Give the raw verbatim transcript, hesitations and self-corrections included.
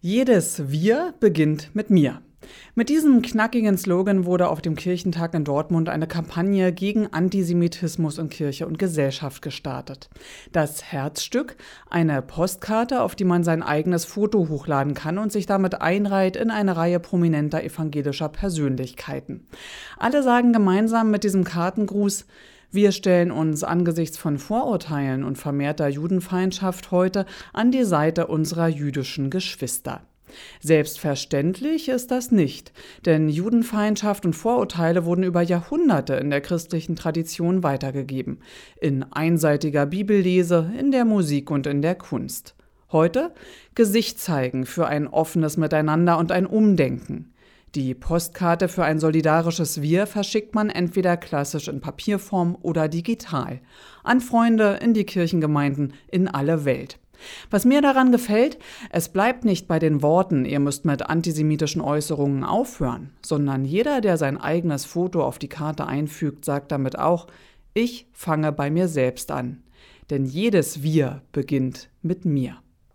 Jedes Wir beginnt mit mir. Mit diesem knackigen Slogan wurde auf dem Kirchentag in Dortmund eine Kampagne gegen Antisemitismus in Kirche und Gesellschaft gestartet. Das Herzstück, eine Postkarte, auf die man sein eigenes Foto hochladen kann und sich damit einreiht in eine Reihe prominenter evangelischer Persönlichkeiten. Alle sagen gemeinsam mit diesem Kartengruß: Wir stellen uns angesichts von Vorurteilen und vermehrter Judenfeindschaft heute an die Seite unserer jüdischen Geschwister. Selbstverständlich ist das nicht, denn Judenfeindschaft und Vorurteile wurden über Jahrhunderte in der christlichen Tradition weitergegeben, in einseitiger Bibellese, in der Musik und in der Kunst. Heute Gesicht zeigen für ein offenes Miteinander und ein Umdenken. Die Postkarte für ein solidarisches Wir verschickt man entweder klassisch in Papierform oder digital, an Freunde, in die Kirchengemeinden, in alle Welt. Was mir daran gefällt, es bleibt nicht bei den Worten, ihr müsst mit antisemitischen Äußerungen aufhören, sondern jeder, der sein eigenes Foto auf die Karte einfügt, sagt damit auch: Ich fange bei mir selbst an. Denn jedes Wir beginnt mit mir.